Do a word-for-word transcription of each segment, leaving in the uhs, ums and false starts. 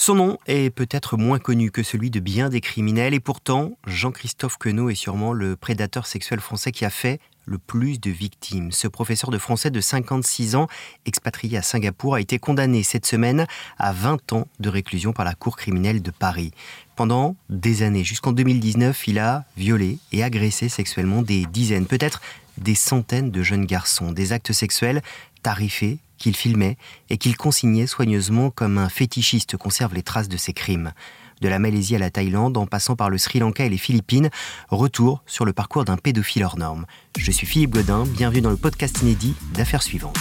Son nom est peut-être moins connu que celui de bien des criminels et pourtant, Jean-Christophe Queneau est sûrement le prédateur sexuel français qui a fait le plus de victimes. Ce professeur de français de cinquante-six ans, expatrié à Singapour, a été condamné cette semaine à vingt ans de réclusion par la Cour criminelle de Paris. Pendant des années, jusqu'en deux mille dix-neuf, il a violé et agressé sexuellement des dizaines, peut-être des centaines de jeunes garçons. Des actes sexuels tarifés qu'il filmait et qu'il consignait soigneusement comme un fétichiste conserve les traces de ses crimes. De la Malaisie à la Thaïlande, en passant par le Sri Lanka et les Philippines, retour sur le parcours d'un pédophile hors norme. Je suis Philippe Godin, bienvenue dans le podcast inédit d'Affaires suivantes.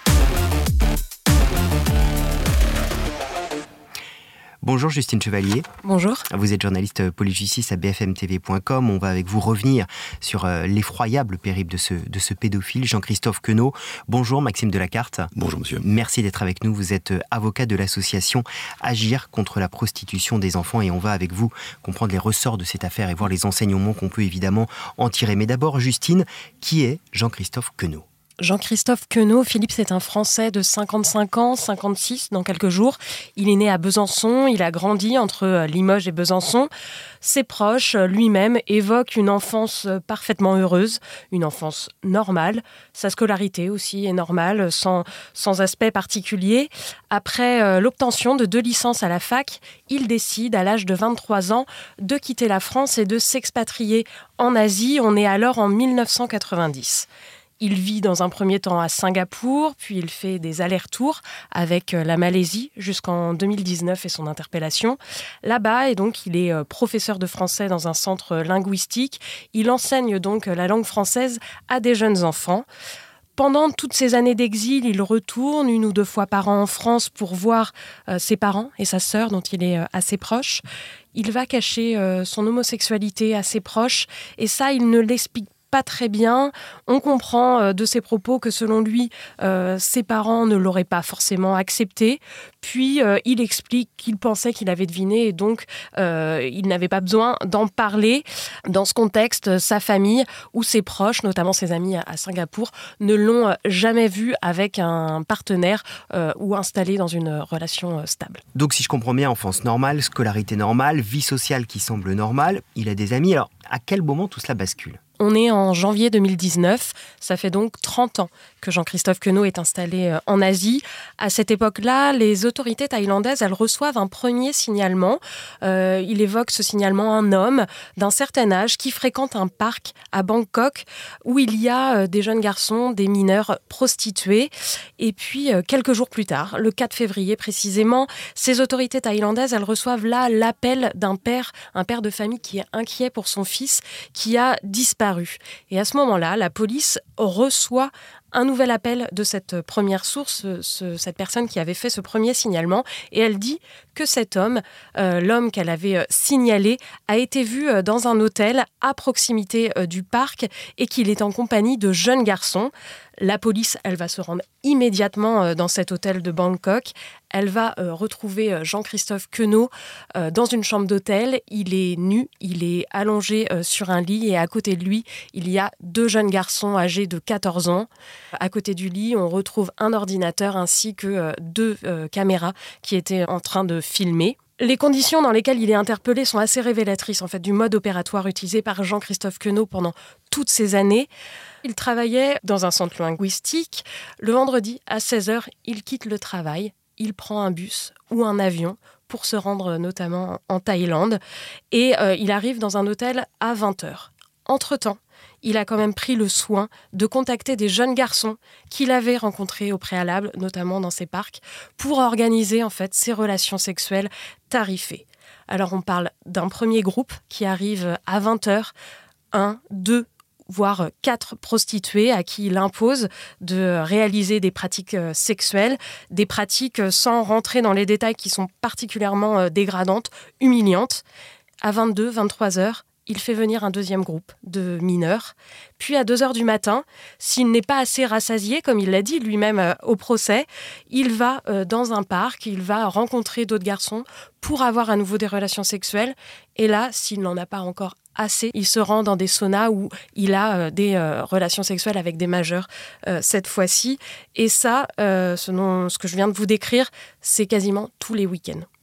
Bonjour Justine Chevalier. Bonjour. Vous êtes journaliste police-justice à b f m t v point com. On va avec vous revenir sur euh, l'effroyable périple de ce, de ce pédophile, Jean-Christophe Queneau. Bonjour Maxime Delacarte. Bonjour monsieur. Merci d'être avec nous. Vous êtes avocat de l'association Agir contre la prostitution des enfants et on va avec vous comprendre les ressorts de cette affaire et voir les enseignements qu'on peut évidemment en tirer. Mais d'abord Justine, qui est Jean-Christophe Queneau ? Jean-Christophe Queneau, Philippe, c'est un Français de cinquante-cinq ans, cinquante-six dans quelques jours. Il est né à Besançon, il a grandi entre Limoges et Besançon. Ses proches, lui-même, évoquent une enfance parfaitement heureuse, une enfance normale. Sa scolarité aussi est normale, sans, sans aspect particulier. Après euh, l'obtention de deux licences à la fac, il décide, à l'âge de vingt-trois ans, de quitter la France et de s'expatrier en Asie. On est alors en dix-neuf cent quatre-vingt-dix. Il vit dans un premier temps à Singapour, puis il fait des allers-retours avec la Malaisie jusqu'en deux mille dix-neuf et son interpellation. Là-bas, et donc, il est professeur de français dans un centre linguistique. Il enseigne donc la langue française à des jeunes enfants. Pendant toutes ces années d'exil, il retourne une ou deux fois par an en France pour voir euh, ses parents et sa sœur, dont il est euh, assez proche. Il va cacher euh, son homosexualité à ses proches, et ça, il ne l'explique pas. pas très bien. On comprend euh, de ses propos que selon lui, euh, ses parents ne l'auraient pas forcément accepté. Puis, euh, il explique qu'il pensait qu'il avait deviné et donc euh, il n'avait pas besoin d'en parler. Dans ce contexte, sa famille ou ses proches, notamment ses amis à, à Singapour, ne l'ont jamais vu avec un partenaire euh, ou installé dans une relation euh, stable. Donc, si je comprends bien, enfance normale, scolarité normale, vie sociale qui semble normale, il a des amis. Alors, à quel moment tout cela bascule ? On est en janvier deux mille dix-neuf, ça fait donc trente ans que Jean-Christophe Queneau est installé en Asie. À cette époque-là, les autorités thaïlandaises, elles reçoivent un premier signalement. Euh, il évoque ce signalement un homme d'un certain âge qui fréquente un parc à Bangkok où il y a des jeunes garçons, des mineurs prostitués. Et puis, quelques jours plus tard, le quatre février précisément, ces autorités thaïlandaises, elles reçoivent là l'appel d'un père, un père de famille qui est inquiet pour son fils qui a disparu. Et à ce moment-là, la police reçoit un nouvel appel de cette première source, ce, cette personne qui avait fait ce premier signalement, et elle dit que cet homme, euh, l'homme qu'elle avait signalé, a été vu dans un hôtel à proximité euh, du parc et qu'il est en compagnie de jeunes garçons. La police, elle va se rendre immédiatement euh, dans cet hôtel de Bangkok. Elle va euh, retrouver euh, Jean-Christophe Queneau euh, dans une chambre d'hôtel. Il est nu, il est allongé euh, sur un lit et à côté de lui, il y a deux jeunes garçons âgés de quatorze ans. À côté du lit, on retrouve un ordinateur ainsi que euh, deux euh, caméras qui étaient en train de filmer. Les conditions dans lesquelles il est interpellé sont assez révélatrices en fait, du mode opératoire utilisé par Jean-Christophe Queneau pendant toutes ces années. Il travaillait dans un centre linguistique. Le vendredi, à seize heures, il quitte le travail. Il prend un bus ou un avion pour se rendre notamment en Thaïlande. Et euh, il arrive dans un hôtel à vingt heures. Entre-temps, il a quand même pris le soin de contacter des jeunes garçons qu'il avait rencontrés au préalable, notamment dans ces parcs, pour organiser en fait ces relations sexuelles tarifées. Alors on parle d'un premier groupe qui arrive à vingt heures, un, deux, voire quatre prostituées à qui il impose de réaliser des pratiques sexuelles, des pratiques sans rentrer dans les détails qui sont particulièrement dégradantes, humiliantes. À vingt-deux, vingt-trois heures, il fait venir un deuxième groupe de mineurs. Puis à deux heures du matin, s'il n'est pas assez rassasié, comme il l'a dit lui-même euh, au procès, il va euh, dans un parc, il va rencontrer d'autres garçons pour avoir à nouveau des relations sexuelles. Et là, s'il n'en a pas encore assez, il se rend dans des saunas où il a euh, des euh, relations sexuelles avec des majeurs euh, cette fois-ci. Et ça, euh, ce, dont, ce que je viens de vous décrire, c'est quasiment tous les week-ends.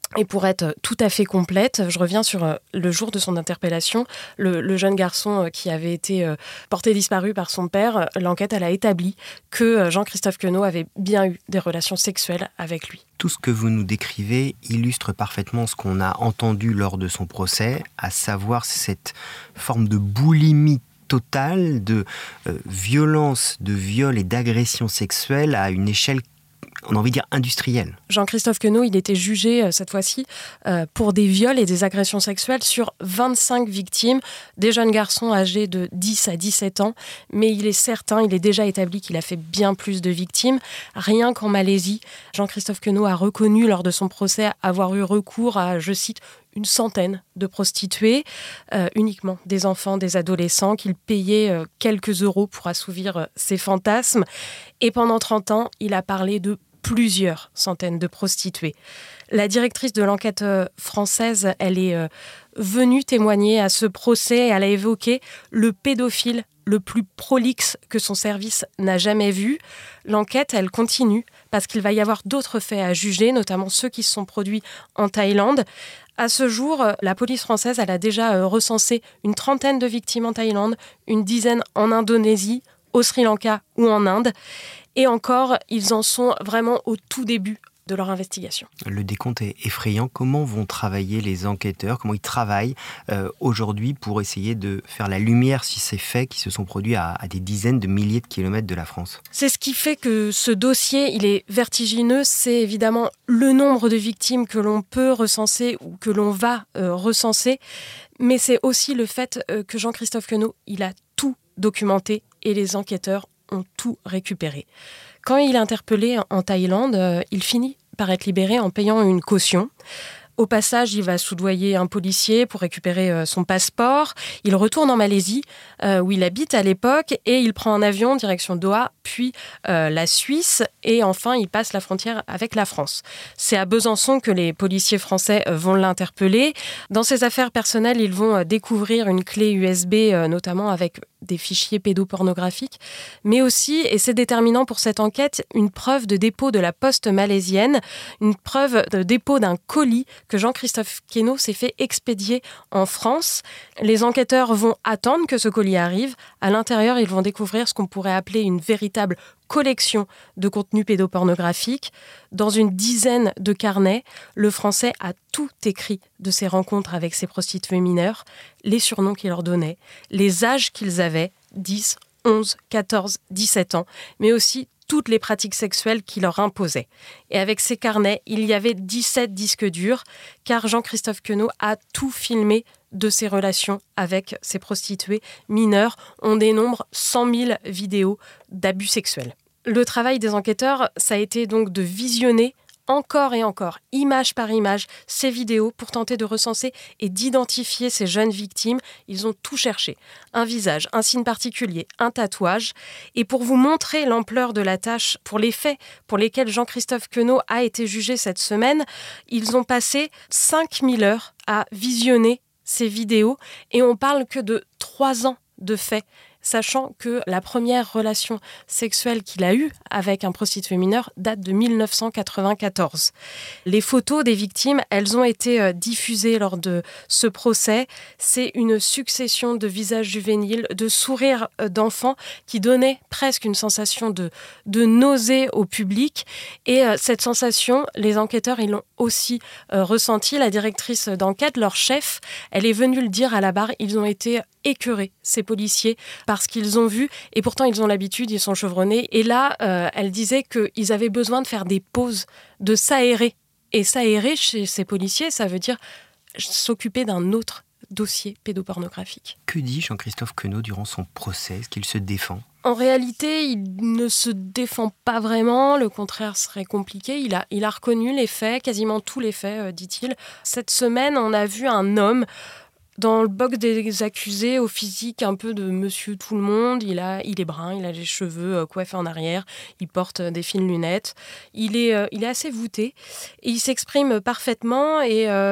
Et pour être tout à fait complète, je reviens sur le jour de son interpellation. Le, le jeune garçon qui avait été porté disparu par son père, l'enquête elle a établi que Jean-Christophe Queneau avait bien eu des relations sexuelles avec lui. Tout ce que vous nous décrivez illustre parfaitement ce qu'on a entendu lors de son procès, à savoir cette forme de boulimie totale, de euh, violence, de viol et d'agression sexuelle à une échelle, on a envie de dire, industrielle. Jean-Christophe Queneau, il était jugé euh, cette fois-ci euh, pour des viols et des agressions sexuelles sur vingt-cinq victimes, des jeunes garçons âgés de dix à dix-sept ans. Mais il est certain, il est déjà établi qu'il a fait bien plus de victimes. Rien qu'en Malaisie, Jean-Christophe Queneau a reconnu lors de son procès avoir eu recours à, je cite, une centaine de prostituées, euh, uniquement des enfants, des adolescents, qu'il payait euh, quelques euros pour assouvir euh, ses fantasmes. Et pendant trente ans, il a parlé de plusieurs centaines de prostituées. La directrice de l'enquête euh, française, elle est euh, venue témoigner à ce procès. Elle a évoqué le pédophile le plus prolixe que son service n'a jamais vu. L'enquête, elle continue parce qu'il va y avoir d'autres faits à juger, notamment ceux qui se sont produits en Thaïlande. À ce jour, la police française elle a déjà recensé une trentaine de victimes en Thaïlande, une dizaine en Indonésie, au Sri Lanka ou en Inde. Et encore, ils en sont vraiment au tout début de leur investigation. Le décompte est effrayant. Comment vont travailler les enquêteurs ? Comment ils travaillent euh, aujourd'hui pour essayer de faire la lumière sur ces faits qui se sont produits à, à des dizaines de milliers de kilomètres de la France ? C'est ce qui fait que ce dossier, il est vertigineux. C'est évidemment le nombre de victimes que l'on peut recenser ou que l'on va euh, recenser. Mais c'est aussi le fait euh, que Jean-Christophe Queneau, il a tout documenté et les enquêteurs ont tout récupéré. Quand il est interpellé en Thaïlande, euh, il finit par être libéré en payant une caution. Au passage, il va soudoyer un policier pour récupérer euh, son passeport. Il retourne en Malaisie, euh, où il habite à l'époque, et il prend un avion direction Doha, puis euh, la Suisse, et enfin, il passe la frontière avec la France. C'est à Besançon que les policiers français euh, vont l'interpeller. Dans ses affaires personnelles, ils vont euh, découvrir une clé U S B, euh, notamment avec des fichiers pédopornographiques, mais aussi, et c'est déterminant pour cette enquête, une preuve de dépôt de la poste malaisienne, une preuve de dépôt d'un colis que Jean-Christophe Queneau s'est fait expédier en France. Les enquêteurs vont attendre que ce colis arrive. À l'intérieur, ils vont découvrir ce qu'on pourrait appeler une véritable collection de contenu pédopornographique. Dans une dizaine de carnets, le Français a tout écrit de ses rencontres avec ces prostituées mineures, les surnoms qu'il leur donnait, les âges qu'ils avaient, dix, onze, quatorze, dix-sept ans, mais aussi toutes les pratiques sexuelles qu'il leur imposait. Et avec ces carnets, il y avait dix-sept disques durs, car Jean-Christophe Queneau a tout filmé de ses relations avec ces prostituées mineures. On dénombre cent mille vidéos d'abus sexuels. Le travail des enquêteurs, ça a été donc de visionner encore et encore, image par image, ces vidéos pour tenter de recenser et d'identifier ces jeunes victimes. Ils ont tout cherché. Un visage, un signe particulier, un tatouage. Et pour vous montrer l'ampleur de la tâche, pour les faits pour lesquels Jean-Christophe Queneau a été jugé cette semaine, ils ont passé cinq mille heures à visionner ces vidéos. Et on parle que de trois ans de faits, sachant que la première relation sexuelle qu'il a eue avec un prostitué mineur date de mille neuf cent quatre-vingt-quatorze. Les photos des victimes, elles ont été diffusées lors de ce procès. C'est une succession de visages juvéniles, de sourires d'enfants qui donnaient presque une sensation de, de nausée au public. Et cette sensation, les enquêteurs, ils l'ont aussi euh, ressentie. La directrice d'enquête, leur chef, elle est venue le dire à la barre. Ils ont été écœurés, ces policiers, parce qu'ils ont vu, et pourtant ils ont l'habitude, ils sont chevronnés. Et là, euh, elle disait qu'ils avaient besoin de faire des pauses, de s'aérer. Et s'aérer chez ces policiers, ça veut dire s'occuper d'un autre dossier pédopornographique. Que dit Jean-Christophe Queneau durant son procès ? Est-ce qu'il se défend ? En réalité, il ne se défend pas vraiment, le contraire serait compliqué. Il a, il a reconnu les faits, quasiment tous les faits, euh, dit-il. Cette semaine, on a vu un homme dans le box des accusés, au physique un peu de monsieur tout le monde. Il, a, il est brun, il a les cheveux coiffés en arrière, il porte des fines lunettes. Il est, euh, il est assez voûté et il s'exprime parfaitement et euh,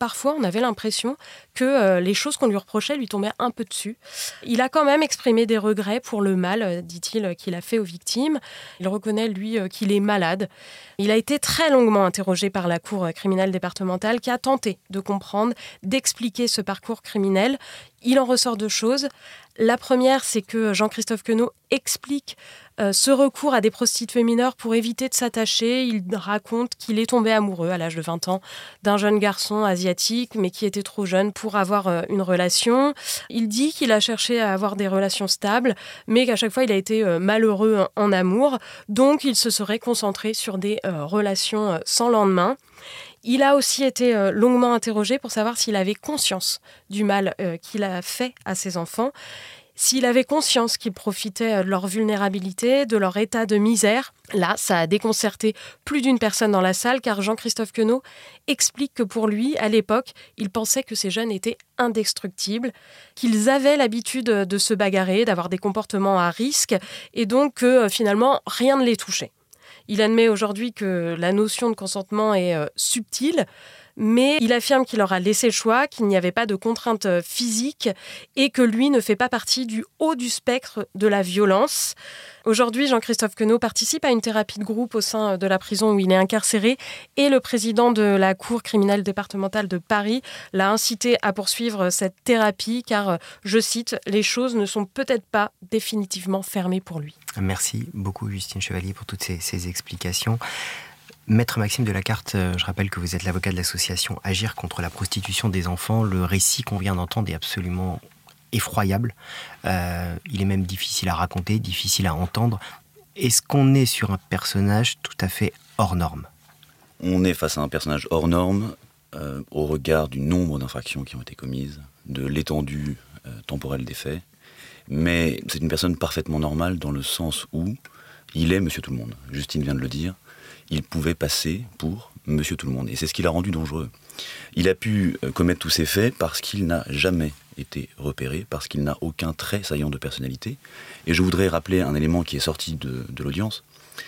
parfois on avait l'impression que euh, les choses qu'on lui reprochait lui tombaient un peu dessus. Il a quand même exprimé des regrets pour le mal, euh, dit-il, qu'il a fait aux victimes. Il reconnaît, lui, euh, qu'il est malade. Il a été très longuement interrogé par la Cour criminelle départementale qui a tenté de comprendre, d'expliquer ce parcours criminel. Il en ressort deux choses. La première, c'est que Jean-Christophe Queneau explique euh, ce recours à des prostituées mineures pour éviter de s'attacher. Il raconte qu'il est tombé amoureux à l'âge de vingt ans d'un jeune garçon asiatique, mais qui était trop jeune pour avoir euh, une relation. Il dit qu'il a cherché à avoir des relations stables, mais qu'à chaque fois, il a été euh, malheureux en, en amour. Donc, il se serait concentré sur des euh, relations euh, sans lendemain. Il a aussi été euh, longuement interrogé pour savoir s'il avait conscience du mal euh, qu'il a fait à ses enfants, s'il avait conscience qu'ils profitaient de leur vulnérabilité, de leur état de misère. Là, ça a déconcerté plus d'une personne dans la salle, car Jean-Christophe Queneau explique que pour lui, à l'époque, il pensait que ces jeunes étaient indestructibles, qu'ils avaient l'habitude de se bagarrer, d'avoir des comportements à risque, et donc que euh, finalement, rien ne les touchait. Il admet aujourd'hui que la notion de consentement est euh, subtile, mais il affirme qu'il leur a laissé le choix, qu'il n'y avait pas de contraintes physiques et que lui ne fait pas partie du haut du spectre de la violence. Aujourd'hui, Jean-Christophe Queneau participe à une thérapie de groupe au sein de la prison où il est incarcéré et le président de la Cour criminelle départementale de Paris l'a incité à poursuivre cette thérapie car, je cite, « les choses ne sont peut-être pas définitivement fermées pour lui ». Merci beaucoup Justine Chevalier pour toutes ces, ces explications. Maître Maxime Delacarte, je rappelle que vous êtes l'avocat de l'association Agir contre la prostitution des enfants. Le récit qu'on vient d'entendre est absolument effroyable. Euh, il est même difficile à raconter, difficile à entendre. Est-ce qu'on est sur un personnage tout à fait hors norme ? On est face à un personnage hors norme euh, au regard du nombre d'infractions qui ont été commises, de l'étendue euh, temporelle des faits. Mais c'est une personne parfaitement normale dans le sens où il est Monsieur Tout-le-Monde. Justine vient de le dire. Il pouvait passer pour Monsieur Tout-le-Monde. Et c'est ce qui l'a rendu dangereux. Il a pu commettre tous ces faits parce qu'il n'a jamais été repéré, parce qu'il n'a aucun trait saillant de personnalité. Et je voudrais rappeler un élément qui est sorti de, de l'audience.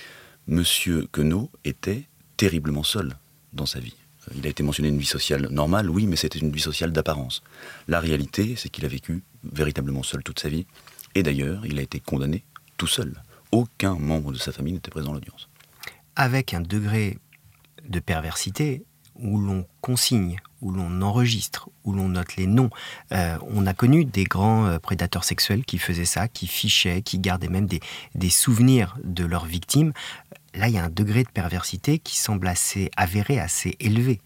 Monsieur Queneau était terriblement seul dans sa vie. Il a été mentionné une vie sociale normale, oui, mais c'était une vie sociale d'apparence. La réalité, c'est qu'il a vécu véritablement seul toute sa vie. Et d'ailleurs, il a été condamné tout seul. Aucun membre de sa famille n'était présent à l'audience. Avec un degré de perversité où l'on consigne, où l'on enregistre, où l'on note les noms. Euh, on a connu des grands euh, prédateurs sexuels qui faisaient ça, qui fichaient, qui gardaient même des, des souvenirs de leurs victimes. Là, il y a un degré de perversité qui semble assez avéré, assez élevé.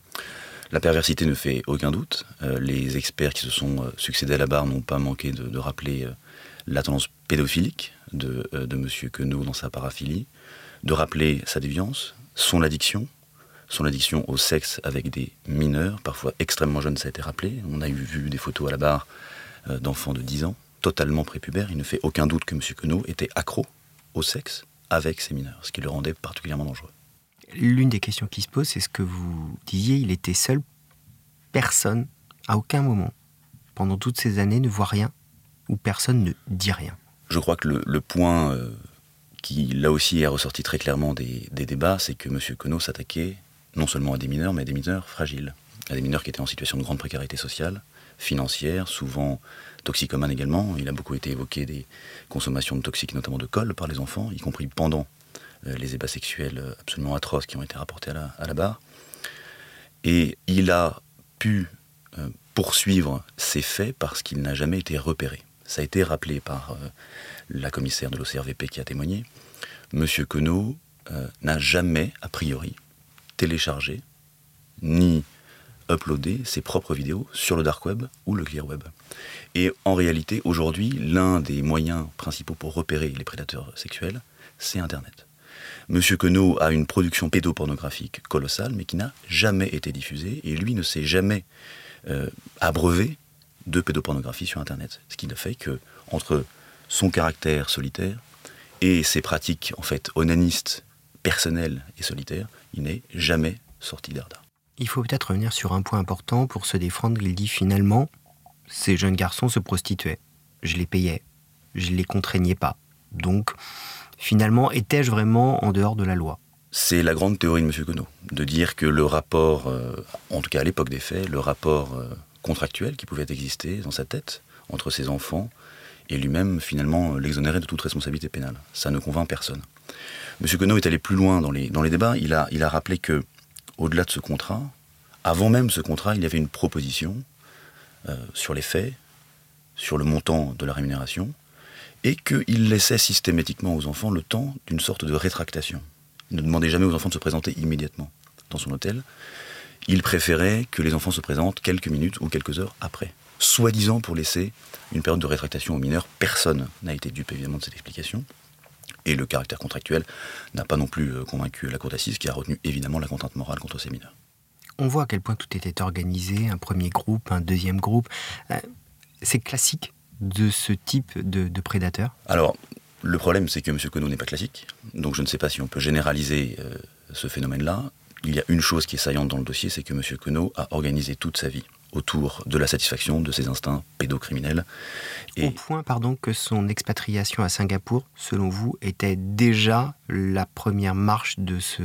La perversité ne fait aucun doute. Euh, les experts qui se sont euh, succédés à la barre n'ont pas manqué de, de rappeler euh, la tendance pédophilique de, euh, de M. Queneau dans sa paraphilie, de rappeler sa déviance, son addiction, son addiction au sexe avec des mineurs, parfois extrêmement jeunes, ça a été rappelé. On a eu vu des photos à la barre euh, d'enfants de dix ans, totalement prépubères. Il ne fait aucun doute que M. Queneau était accro au sexe avec ces mineurs, ce qui le rendait particulièrement dangereux. L'une des questions qui se pose, c'est ce que vous disiez, il était seul. Personne, à aucun moment, pendant toutes ces années, ne voit rien, ou personne ne dit rien. Je crois que le, le point euh, qui, là aussi, est ressorti très clairement des, des débats, c'est que M. Queneau s'attaquait non seulement à des mineurs, mais à des mineurs fragiles, à des mineurs qui étaient en situation de grande précarité sociale, financière, souvent toxicomanes également. Il a beaucoup été évoqué des consommations de toxiques, notamment de colle, par les enfants, y compris pendant euh, les ébats sexuels absolument atroces qui ont été rapportés à la, à la barre. Et il a pu euh, poursuivre ces faits parce qu'il n'a jamais été repéré. Ça a été rappelé par euh, la commissaire de l'O C R V P qui a témoigné. Monsieur Queneau euh, n'a jamais, a priori, téléchargé ni uploadé ses propres vidéos sur le dark web ou le clear web. Et en réalité, aujourd'hui, l'un des moyens principaux pour repérer les prédateurs sexuels, c'est Internet. Monsieur Queneau a une production pédopornographique colossale, mais qui n'a jamais été diffusée, et lui ne s'est jamais euh, abreuvé de pédopornographie sur Internet. Ce qui ne fait que, entre son caractère solitaire et ses pratiques, en fait, onanistes, personnelles et solitaires, il n'est jamais sorti d'Erda. Il faut peut-être revenir sur un point important pour se défendre. Il dit finalement, ces jeunes garçons se prostituaient. Je les payais, je les contraignais pas. Donc, finalement, étais-je vraiment en dehors de la loi ? C'est la grande théorie de M. Queneau, de dire que le rapport, euh, en tout cas à l'époque des faits, le rapport euh, contractuel qui pouvait exister dans sa tête entre ses enfants et lui-même, finalement, l'exonérait de toute responsabilité pénale. Ça ne convainc personne. M. Queneau est allé plus loin dans les, dans les débats. Il a, il a rappelé que, au-delà de ce contrat, avant même ce contrat, il y avait une proposition euh, sur les faits, sur le montant de la rémunération, et qu'il laissait systématiquement aux enfants le temps d'une sorte de rétractation. Il ne demandait jamais aux enfants de se présenter immédiatement dans son hôtel. Il préférait que les enfants se présentent quelques minutes ou quelques heures après, soi-disant pour laisser une période de rétractation aux mineurs. Personne n'a été dupe évidemment de cette explication. Et le caractère contractuel n'a pas non plus convaincu la cour d'assises, qui a retenu évidemment la contrainte morale contre ces mineurs. On voit à quel point tout était organisé, un premier groupe, un deuxième groupe. Euh, c'est classique de ce type de, de prédateur ? Alors, le problème, c'est que M. Queneau n'est pas classique, donc je ne sais pas si on peut généraliser euh, ce phénomène-là. Il y a une chose qui est saillante dans le dossier, c'est que M. Queneau a organisé toute sa vie autour de la satisfaction de ses instincts pédocriminels. Et... Au point, pardon, que son expatriation à Singapour, selon vous, était déjà la première marche de ce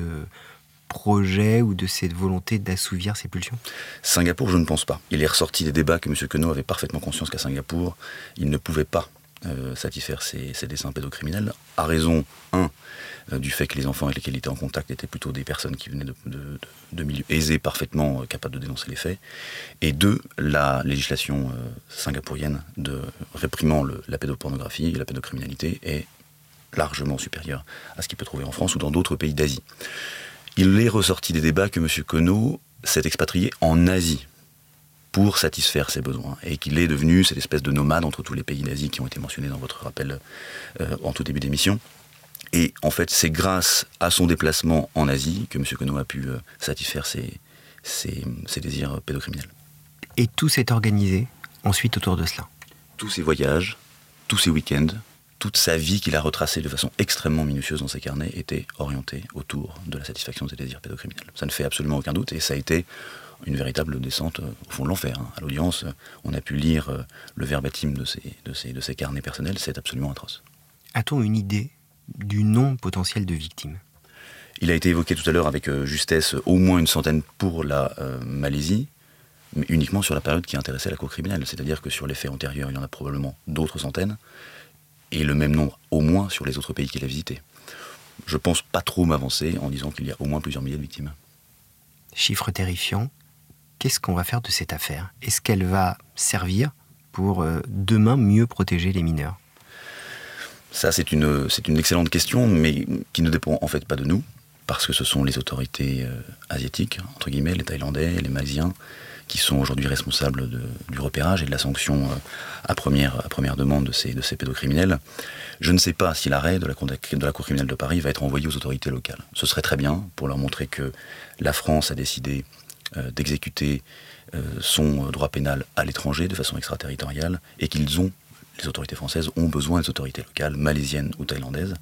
projet ou de cette volonté d'assouvir ses pulsions ? Singapour, je ne pense pas. Il est ressorti des débats que M. Queneau avait parfaitement conscience qu'à Singapour, il ne pouvait pas Euh, satisfaire ses, ses desseins pédocriminels, à raison, un, euh, du fait que les enfants avec lesquels il était en contact étaient plutôt des personnes qui venaient de, de, de, de milieux aisés, parfaitement euh, capables de dénoncer les faits, et deux, la législation euh, singapourienne de réprimant le, la pédopornographie et la pédocriminalité est largement supérieure à ce qu'il peut trouver en France ou dans d'autres pays d'Asie. Il est ressorti des débats que M. Queneau s'est expatrié en Asie pour satisfaire ses besoins, et qu'il est devenu cette espèce de nomade entre tous les pays d'Asie qui ont été mentionnés dans votre rappel euh, en tout début d'émission. Et en fait, c'est grâce à son déplacement en Asie que M. Queneau a pu euh, satisfaire ses, ses, ses désirs pédocriminels. Et tout s'est organisé ensuite autour de cela ? Tous ses voyages, tous ses week-ends, toute sa vie qu'il a retracée de façon extrêmement minutieuse dans ses carnets était orientée autour de la satisfaction de ses désirs pédocriminels. Ça ne fait absolument aucun doute, et ça a été une véritable descente au fond de l'enfer. À l'audience, on a pu lire le verbatim de ces, de ces, de ces carnets personnels, c'est absolument atroce. A-t-on une idée du nombre potentiel de victimes ? Il a été évoqué tout à l'heure avec justesse au moins une centaine pour la euh, Malaisie, mais uniquement sur la période qui intéressait la cour criminelle. C'est-à-dire que sur les faits antérieurs, il y en a probablement d'autres centaines, et le même nombre au moins sur les autres pays qu'il a visités. Je pense pas trop m'avancer en disant qu'il y a au moins plusieurs milliers de victimes. Chiffre terrifiant. Qu'est-ce qu'on va faire de cette affaire ? Est-ce qu'elle va servir pour euh, demain mieux protéger les mineurs ? Ça, c'est une, c'est une excellente question, mais qui ne dépend en fait pas de nous, parce que ce sont les autorités euh, asiatiques, entre guillemets, les Thaïlandais, les Malaisiens, qui sont aujourd'hui responsables de, du repérage et de la sanction euh, à, première, à première demande de ces, de ces pédocriminels. Je ne sais pas si l'arrêt de la, de la Cour criminelle de Paris va être envoyé aux autorités locales. Ce serait très bien pour leur montrer que la France a décidé euh, d'exécuter euh, son droit pénal à l'étranger de façon extraterritoriale, et qu'ils ont, les autorités françaises ont besoin des autorités locales, malaisiennes ou thaïlandaises.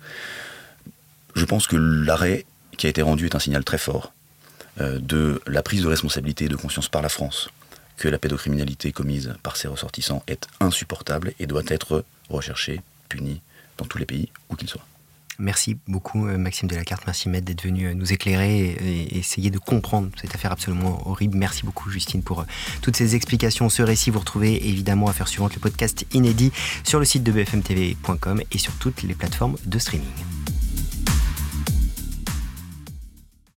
Je pense que l'arrêt qui a été rendu est un signal très fort euh, de la prise de responsabilité et de conscience par la France que la pédocriminalité commise par ses ressortissants est insupportable et doit être recherchée, punie dans tous les pays, où qu'ils soient. Merci beaucoup Maxime Delacarte, merci Maître d'être venu nous éclairer et essayer de comprendre cette affaire absolument horrible. Merci beaucoup Justine pour toutes ces explications. Ce récit, vous retrouvez évidemment à Affaires suivantes, le podcast inédit sur le site de b f m t v point com et sur toutes les plateformes de streaming.